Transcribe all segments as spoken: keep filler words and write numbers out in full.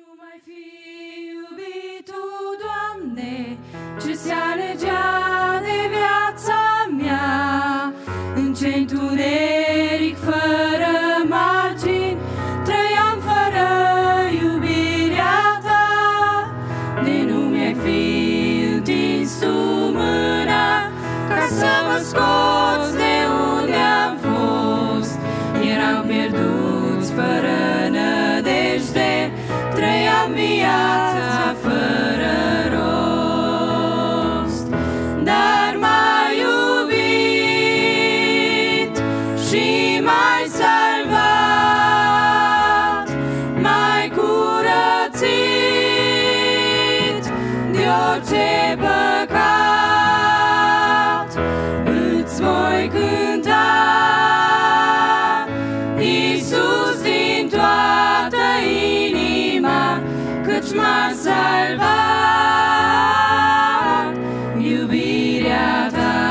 mai fi iubit Tu, Doamne, ce se alegea de viața mea. În ce întuneric fără margini trăiam fără iubirea Ta. De nu mi-ai fi întins Tu mâna ca să mă scoți de unde am fost. Eram pierduți fără nădejde, trăiam viața fără rost. Dar m-ai iubit și m-ai salvat, m-ai curățit de orice păcat. Îți voi cânta, Iisus, din toată inima, căci m-a salvat iubirea Ta.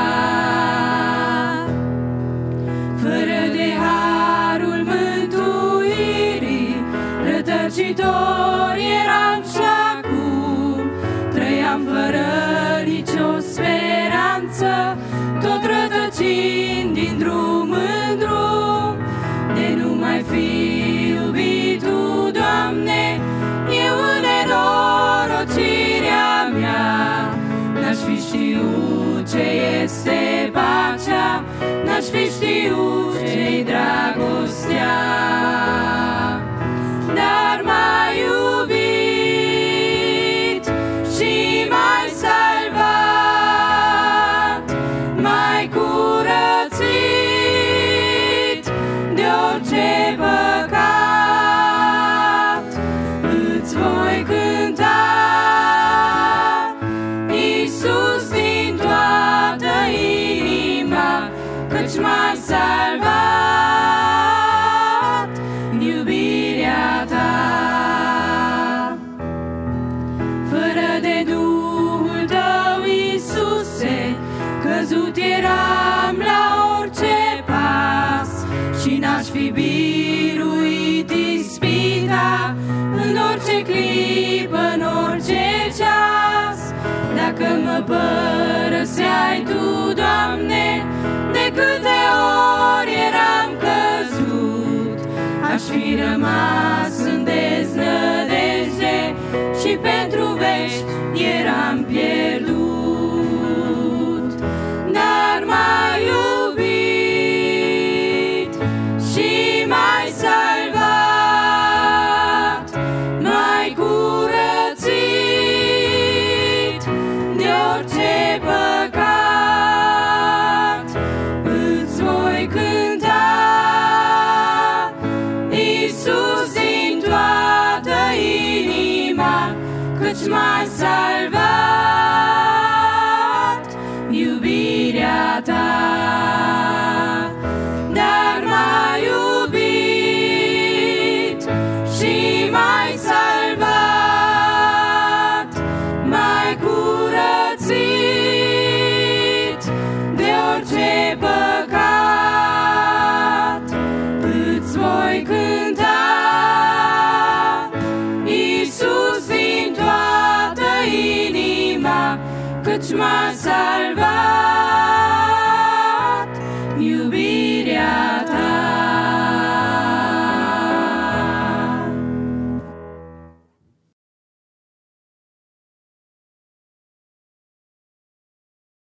Fără de harul mântuirii, rătăcitor eram și acum. Trăiam fără nicio speranță, tot rătăcind din drum în drum. De nu mai fi iubit Tu, Doamne, eu în nenorocirea mea. N-aș fi știut ce este pacea, n-aș fi știut ce-i dragostea. Dar m-ai iubit și m-ai salvat, m-ai curățit de orice păcat. Îți voi cânta, Iisus, din toată inima, căci m-ai salvat iubirea Ta. Fără de Duhul Tău, Iisuse, căzut eram la orice pas și n-aș fi biruit ispita în orice clipă, în orice ceas. Dacă mă părăseai Tu, Doamne, de câte ori eram căzut, aș fi rămas în deznădejde și pentru veci eram pierdut. Dar m-ai iubit și m-ai salvat, m-ai curățit de orice păcat. Îți voi cânta, Iisus, din toată inima, căci m-ai salvat iubirea Ta. Dar m-ai iubit și m-ai salvat, m-ai curățit de orice păcat. Îți voi cânta, Iisus, din toată inima, căci m-a salvat